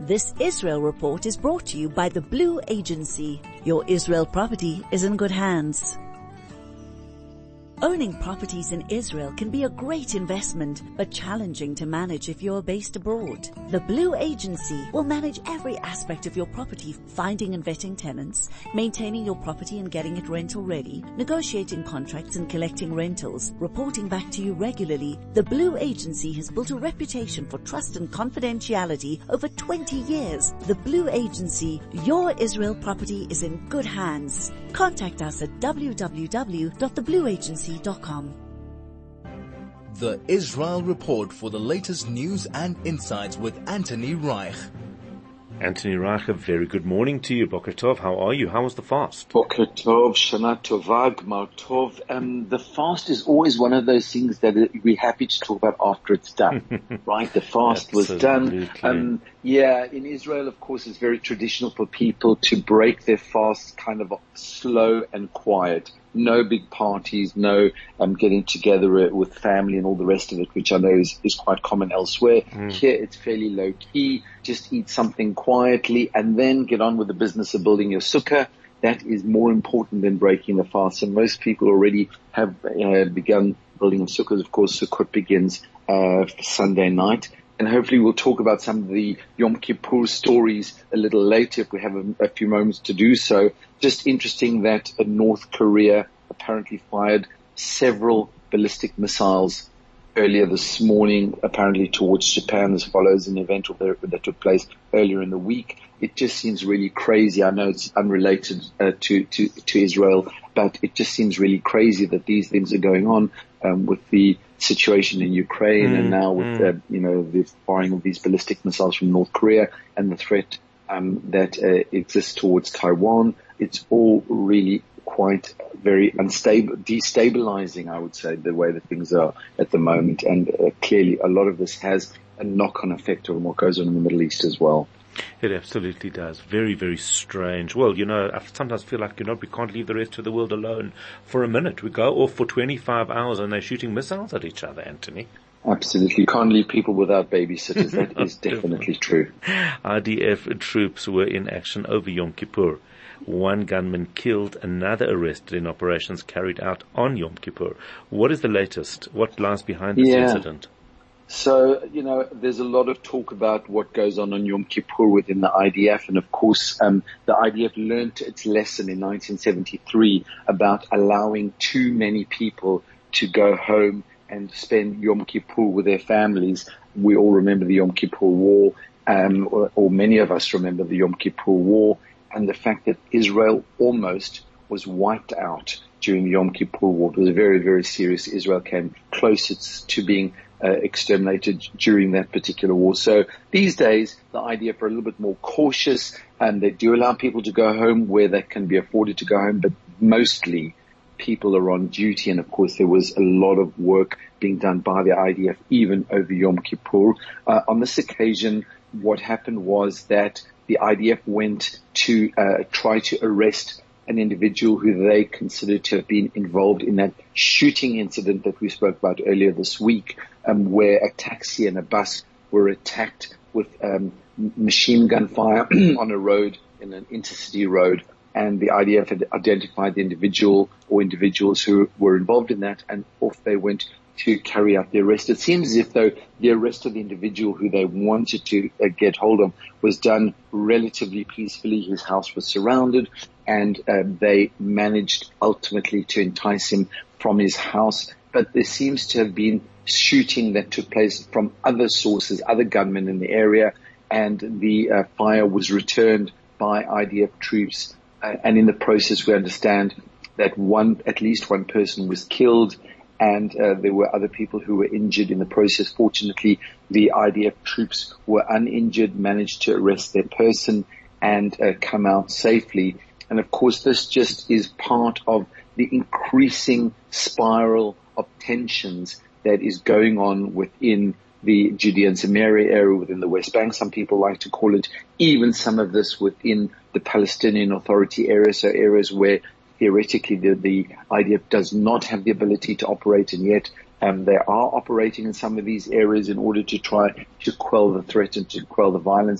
This Israel report is brought to you by the Blue Agency. Your Israel property is in good hands. Owning properties in Israel can be a great investment, but challenging to manage if you're based abroad. The Blue Agency will manage every aspect of your property, finding and vetting tenants, maintaining your property and getting it rental ready, negotiating contracts and collecting rentals, reporting back to you regularly. The Blue Agency has built a reputation for trust and confidentiality over 20 years. The Blue Agency, your Israel property is in good hands. Contact us at www.theblueagency.com. The Israel Report for the latest news and insights with Anthony Reich. Anthony Reich, a very good morning to you. Boker Tov, how are you? How was the fast? Boker Tov, Shana Tova, Gmar Tov. The fast is always one of those things that we're happy to talk about after it's done, right? The fast was done. In Israel, of course, it's very traditional for people to break their fast kind of slow and quiet. No big parties, no getting together with family and all the rest of it, which I know is quite common elsewhere. Here it's fairly low key. Just eat something quietly and then get on with the business of building your sukkah. That is more important than breaking the fast. And most people already have begun building sukkahs. Of course, Sukkot begins Sunday night. And hopefully we'll talk about some of the Yom Kippur stories a little later if we have a few moments to do so. Just interesting that North Korea apparently fired several ballistic missiles earlier this morning, apparently towards Japan. This follows an event that took place earlier in the week. It just seems really crazy. I know it's unrelated to Israel, but it just seems really crazy that these things are going on with the situation in Ukraine and now with the firing of these ballistic missiles from North Korea and the threat that exists towards Taiwan. It's all really quite very unstable, destabilizing, I would say, the way that things are at the moment. And clearly a lot of this has a knock-on effect on what goes on in the Middle East as well. It absolutely does. Very, very strange. Well, I sometimes feel like, we can't leave the rest of the world alone for a minute. We go off for 25 hours and they're shooting missiles at each other, Anthony. Absolutely. You can't leave people without babysitters. That is definitely true. IDF troops were in action over Yom Kippur. One gunman killed, another arrested in operations carried out on Yom Kippur. What is the latest? What lies behind this incident? So, there's a lot of talk about what goes on Yom Kippur within the IDF. And of course, the IDF learned its lesson in 1973 about allowing too many people to go home and spend Yom Kippur with their families. We all remember the Yom Kippur War, or many of us remember the Yom Kippur War, and the fact that Israel almost was wiped out during the Yom Kippur War. It was very, very serious. Israel came closest to being exterminated during that particular war. So these days, the IDF are a little bit more cautious, and they do allow people to go home where they can be afforded to go home, but mostly people are on duty. And of course, there was a lot of work being done by the IDF, even over Yom Kippur. On this occasion, what happened was that the IDF went to try to arrest an individual who they considered to have been involved in that shooting incident that we spoke about earlier this week, where a taxi and a bus were attacked with machine gun fire on a road, in an intercity road. And the IDF had identified the individual or individuals who were involved in that, and off they went to carry out the arrest. It seems as if, though, the arrest of the individual who they wanted to get hold of was done relatively peacefully. His house was surrounded, and they managed ultimately to entice him from his house. But there seems to have been shooting that took place from other sources, other gunmen in the area, and the fire was returned by IDF troops. And in the process, we understand that at least one person was killed, and there were other people who were injured in the process. Fortunately, the IDF troops were uninjured, managed to arrest their person and come out safely. And of course, this just is part of the increasing spiral of tensions that is going on within the Judean Samaria area, within the West Bank. Some people like to call it, even some of this within the Palestinian Authority area, so areas where theoretically the IDF does not have the ability to operate, and yet they are operating in some of these areas in order to try to quell the threat and to quell the violence.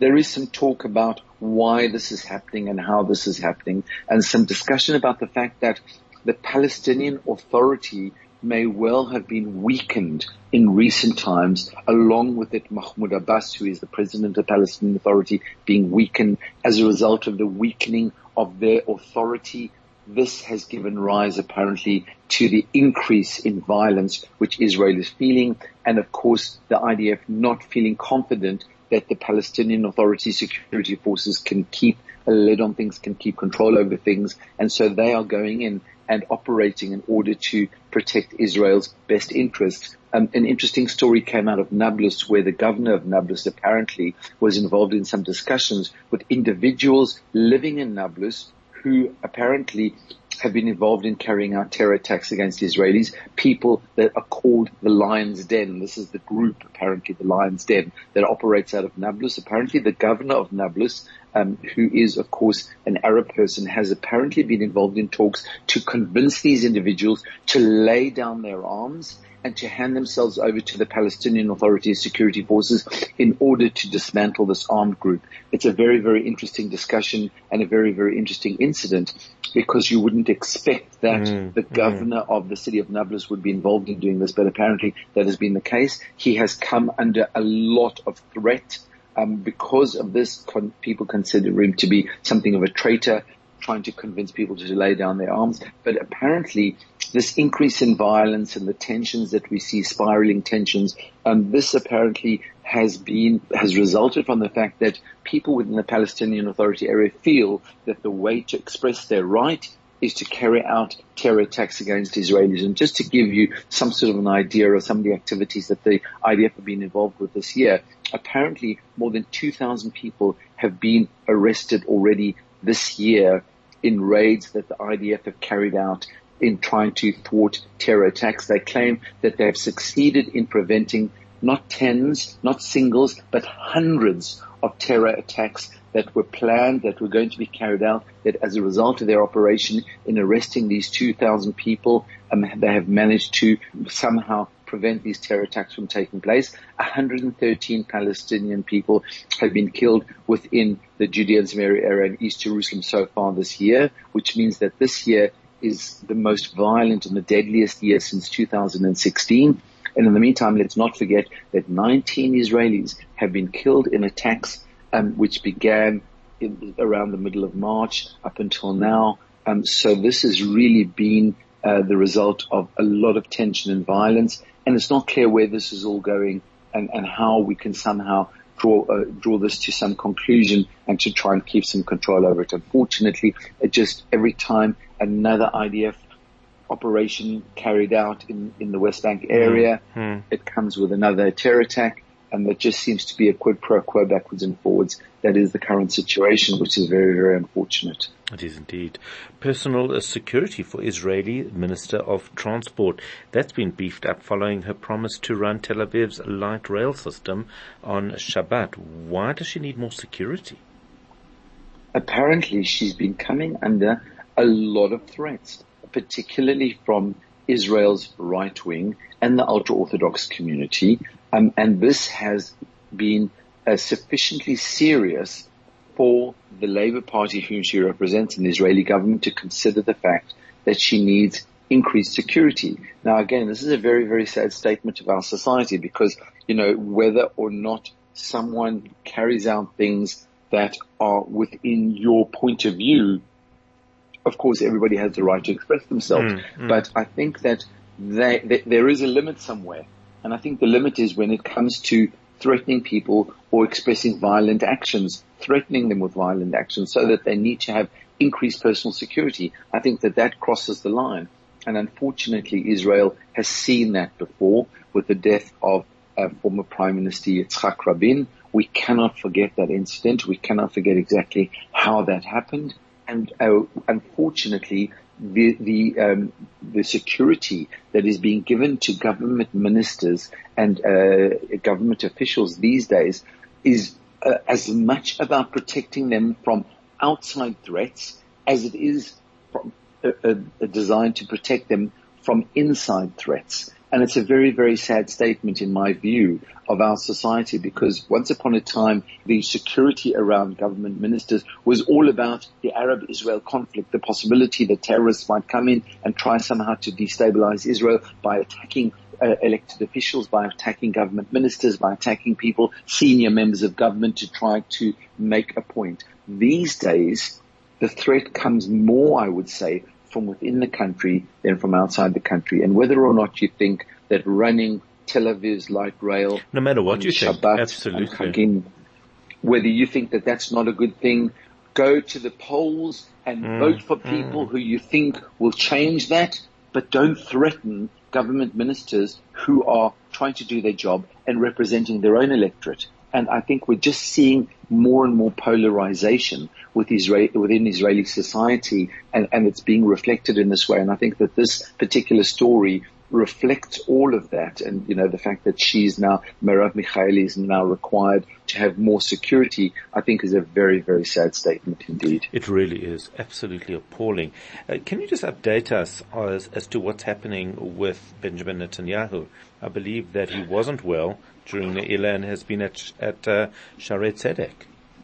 there is some talk about why this is happening and how this is happening, and some discussion about the fact that the Palestinian Authority may well have been weakened in recent times, along with it Mahmoud Abbas, who is the president of the Palestinian Authority, being weakened as a result of the weakening of their authority. This has given rise, apparently, to the increase in violence which Israel is feeling, and of course the IDF not feeling confident that the Palestinian Authority security forces can keep a lid on things, can keep control over things, and so they are going in and operating in order to protect Israel's best interests. An interesting story came out of Nablus, where the governor of Nablus apparently was involved in some discussions with individuals living in Nablus who apparently have been involved in carrying out terror attacks against Israelis, people that are called the Lion's Den. This is the group, apparently, the Lion's Den, that operates out of Nablus. Apparently, the governor of Nablus, who is, of course, an Arab person, has apparently been involved in talks to convince these individuals to lay down their arms and to hand themselves over to the Palestinian Authority security forces in order to dismantle this armed group. It's a very, very interesting discussion and a very, very interesting incident, because you wouldn't expect that the governor of the city of Nablus would be involved in doing this, but apparently that has been the case. He has come under a lot of threat because of this. People consider him to be something of a traitor, trying to convince people to lay down their arms. But apparently this increase in violence and the tensions that we see, spiraling tensions, this apparently has resulted from the fact that people within the Palestinian Authority area feel that the way to express their right is to carry out terror attacks against Israelis. And just to give you some sort of an idea of some of the activities that the IDF have been involved with this year, apparently more than 2,000 people have been arrested already this year in raids that the IDF have carried out in trying to thwart terror attacks. They claim that they have succeeded in preventing not tens, not singles, but hundreds of terror attacks that were planned, that were going to be carried out, that as a result of their operation in arresting these 2,000 people, they have managed to somehow prevent these terror attacks from taking place. 113 Palestinian people have been killed within the Judea and Samaria area in East Jerusalem so far this year, which means that this year is the most violent and the deadliest year since 2016. And in the meantime, let's not forget that 19 Israelis have been killed in attacks which began around the middle of March up until now. So this has really been the result of a lot of tension and violence. And it's not clear where this is all going and how we can somehow draw this to some conclusion and to try and keep some control over it. Unfortunately, every time another IDF operation carried out in the West Bank area, it comes with another terror attack, and there just seems to be a quid pro quo backwards and forwards. That is the current situation, which is very, very unfortunate. It is indeed. Personal security for Israeli Minister of Transport. That's been beefed up following her promise to run Tel Aviv's light rail system on Shabbat. Why does she need more security? Apparently, she's been coming under a lot of threats, particularly from Israel's right wing and the ultra-Orthodox community. And this has been sufficiently serious for the Labour Party, whom she represents in the Israeli government, to consider the fact that she needs increased security. Now, again, this is a very, very sad statement of our society, because, whether or not someone carries out things that are within your point of view, of course, everybody has the right to express themselves. But I think that there is a limit somewhere. And I think the limit is when it comes to threatening people or expressing violent actions, threatening them with violent actions so that they need to have increased personal security. I think that crosses the line. And unfortunately, Israel has seen that before with the death of former Prime Minister Yitzhak Rabin. We cannot forget that incident. We cannot forget exactly how that happened. And unfortunately, the security that is being given to government ministers and government officials these days is as much about protecting them from outside threats as it is from, designed to protect them from inside threats. And it's a very, very sad statement in my view of our society, because once upon a time, the security around government ministers was all about the Arab-Israel conflict, the possibility that terrorists might come in and try somehow to destabilize Israel by attacking elected officials, by attacking government ministers, by attacking people, senior members of government, to try to make a point. These days, the threat comes more, I would say, from within the country than from outside the country. And whether or not you think that running Tel Aviv's light rail, no matter what you Shabbat, think, absolutely, Chagim, whether you think that that's not a good thing, go to the polls and vote for people who you think will change that, but don't threaten government ministers who are trying to do their job and representing their own electorate. And I think we're just seeing more and more polarization within Israeli society, and it's being reflected in this way. And I think that this particular story reflects all of that. And, you know, the fact that Merav Michaeli is now required to have more security, I think is a very, very sad statement indeed. It really is absolutely appalling. Can you just update us as to what's happening with Benjamin Netanyahu? I believe that he wasn't well during Ne'ilah and has been at Shaarei Tzedek.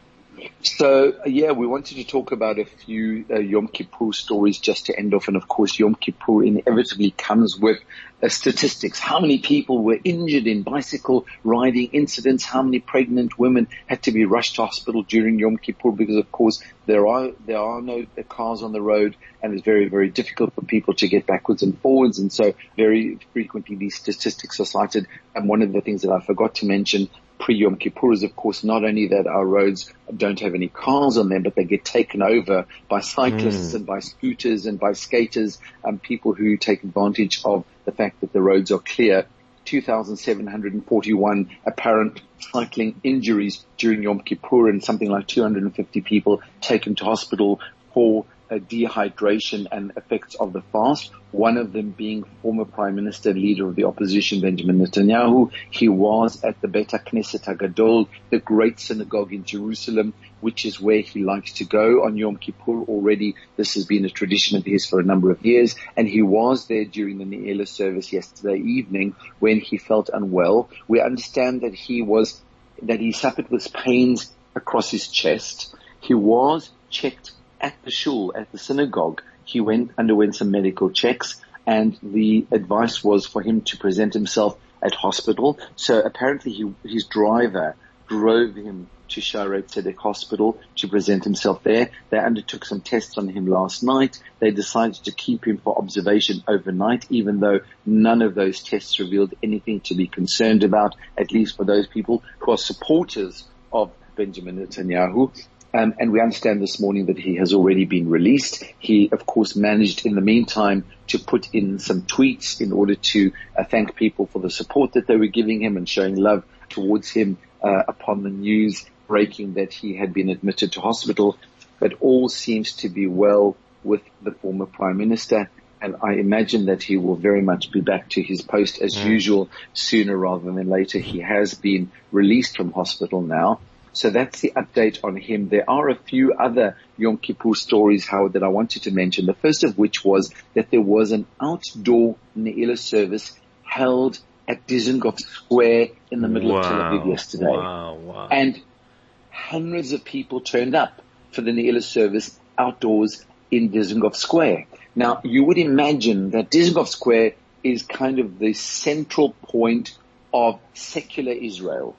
So, we wanted to talk about a few Yom Kippur stories just to end off. And of course, Yom Kippur inevitably comes with statistics. How many people were injured in bicycle riding incidents? How many pregnant women had to be rushed to hospital during Yom Kippur? Because of course, there are no cars on the road, and it's very, very difficult for people to get backwards and forwards. And so very frequently these statistics are cited. And one of the things that I forgot to mention pre-Yom Kippur is, of course, not only that our roads don't have any cars on them, but they get taken over by cyclists and by scooters and by skaters and people who take advantage of the fact that the roads are clear. 2,741 apparent cycling injuries during Yom Kippur, and something like 250 people taken to hospital for dehydration and effects of the fast. One of them being former Prime Minister and leader of the opposition, Benjamin Netanyahu. He was at the Beit HaKnesset HaGadol, the great synagogue in Jerusalem, which is where he likes to go on Yom Kippur already. This has been a tradition of his for a number of years. And he was there during the Ne'ilah service yesterday evening when he felt unwell. We understand that he suffered with pains across his chest. He was checked at the shul, at the synagogue. He underwent some medical checks, and the advice was for him to present himself at hospital. So apparently his driver drove him to Shaarei Tzedek Hospital to present himself there. They undertook some tests on him last night. They decided to keep him for observation overnight, even though none of those tests revealed anything to be concerned about, at least for those people who are supporters of Benjamin Netanyahu. And we understand this morning that he has already been released. He, of course, managed in the meantime to put in some tweets in order to thank people for the support that they were giving him and showing love towards him upon the news breaking that he had been admitted to hospital. But all seems to be well with the former Prime Minister. And I imagine that he will very much be back to his post as usual sooner rather than later. He has been released from hospital now. So that's the update on him. There are a few other Yom Kippur stories, Howard, that I wanted to mention. The first of which was that there was an outdoor Ne'ilah service held at Dizengoff Square in the middle of Tel Aviv yesterday. Wow. And hundreds of people turned up for the Ne'ilah service outdoors in Dizengoff Square. Now, you would imagine that Dizengoff Square is kind of the central point of secular Israel.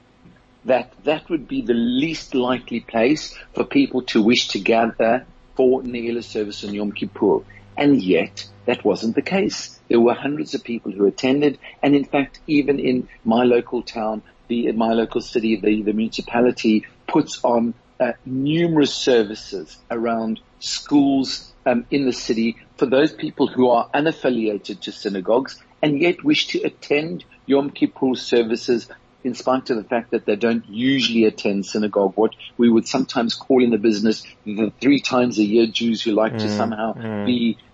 That would be the least likely place for people to wish to gather for Ne'ilah service on Yom Kippur. And yet, that wasn't the case. There were hundreds of people who attended, and in fact, even in my local town, my local city, the municipality puts on numerous services around schools in the city for those people who are unaffiliated to synagogues and yet wish to attend Yom Kippur services in spite of the fact that they don't usually attend synagogue, what we would sometimes call in the business the 3 times a year Jews who like to somehow be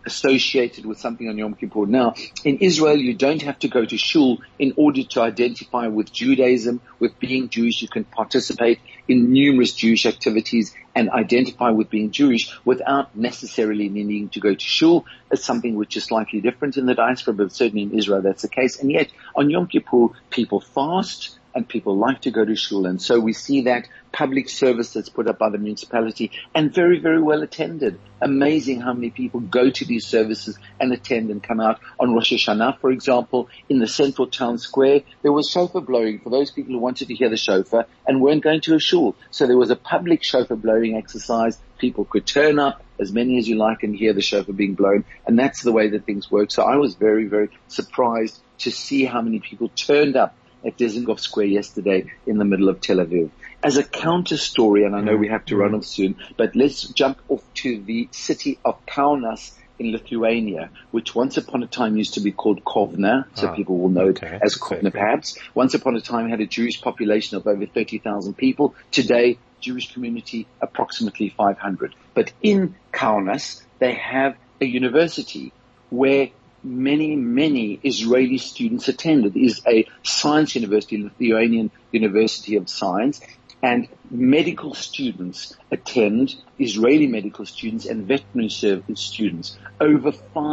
associated with something on Yom Kippur. Now, in Israel, you don't have to go to shul in order to identify with Judaism, with being Jewish. You can participate in numerous Jewish activities and identify with being Jewish without necessarily needing to go to shul. It's something which is slightly different in the diaspora, but certainly in Israel that's the case. And yet, on Yom Kippur, people fast and people like to go to shul. And so we see that public service that's put up by the municipality and very, very well attended. Amazing how many people go to these services and attend and come out. On Rosh Hashanah, for example, in the central town square, there was shofar blowing for those people who wanted to hear the shofar and weren't going to a shul. So there was a public shofar blowing exercise. People could turn up, as many as you like, and hear the shofar being blown. And that's the way that things work. So I was very, very surprised to see how many people turned up at Dizengoff Square yesterday in the middle of Tel Aviv. As a counter story, and I know we have to run off soon, but let's jump off to the city of Kaunas in Lithuania, which once upon a time used to be called Kovna, so people will know it as Kovna perhaps. Once upon a time had a Jewish population of over 30,000 people. Today, Jewish community approximately 500. But in Kaunas, they have a university where many Israeli students attend. It is a science university, Lithuanian University of Science, and medical students attend, Israeli medical students and veterinary service students. Over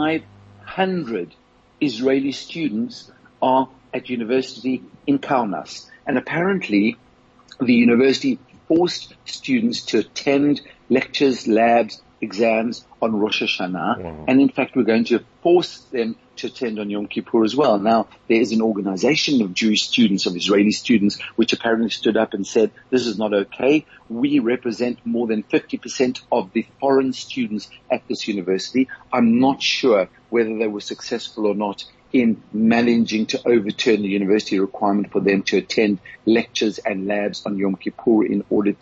500 Israeli students are at university in Kaunas. And apparently the university forced students to attend lectures, labs, exams on Rosh Hashanah. Wow. And in fact, we're going to force them to attend on Yom Kippur as well. Now, there is an organization of Jewish students, of Israeli students, which apparently stood up and said, this is not okay. We represent more than 50% of the foreign students at this university. I'm not sure whether they were successful or not in managing to overturn the university requirement for them to attend lectures and labs on Yom Kippur in order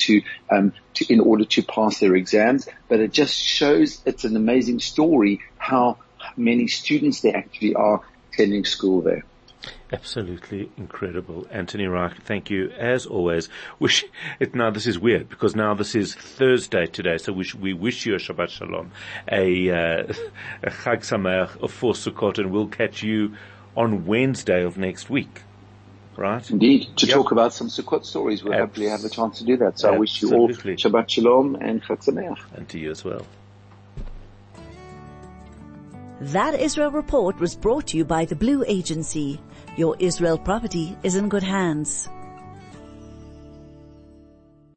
to pass their exams. But it just shows, it's an amazing story how many students there actually are attending school there. Absolutely incredible. Anthony Reich, thank you as always. Now this is weird because now this is Thursday today, so we wish you a Shabbat Shalom, a Chag Sameach for Sukkot, and we'll catch you on Wednesday of next week. Right? Indeed. To talk about some Sukkot stories. We'll hopefully have the chance to do that. So I wish you all Shabbat Shalom and Chag Sameach. And to you as well. That Israel Report was brought to you by the Blue Agency. Your Israel property is in good hands.